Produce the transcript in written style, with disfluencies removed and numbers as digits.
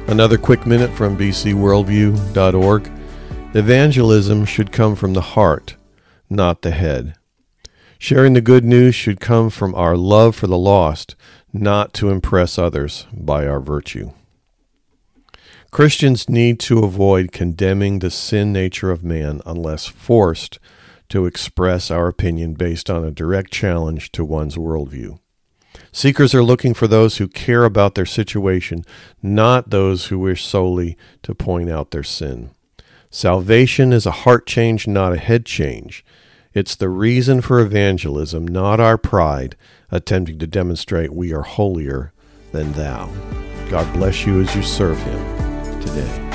Another quick minute from bcworldview.org. Evangelism should come from the heart, not the head. Sharing the good news should come from our love for the lost, not to impress others by our virtue. Christians need to avoid condemning the sin nature of man unless forced to express our opinion based on a direct challenge to one's worldview. Seekers are looking for those who care about their situation, not those who wish solely to point out their sin. Salvation is a heart change, not a head change. It's the reason for evangelism, not our pride, attempting to demonstrate we are holier than thou. God bless you as you serve Him today.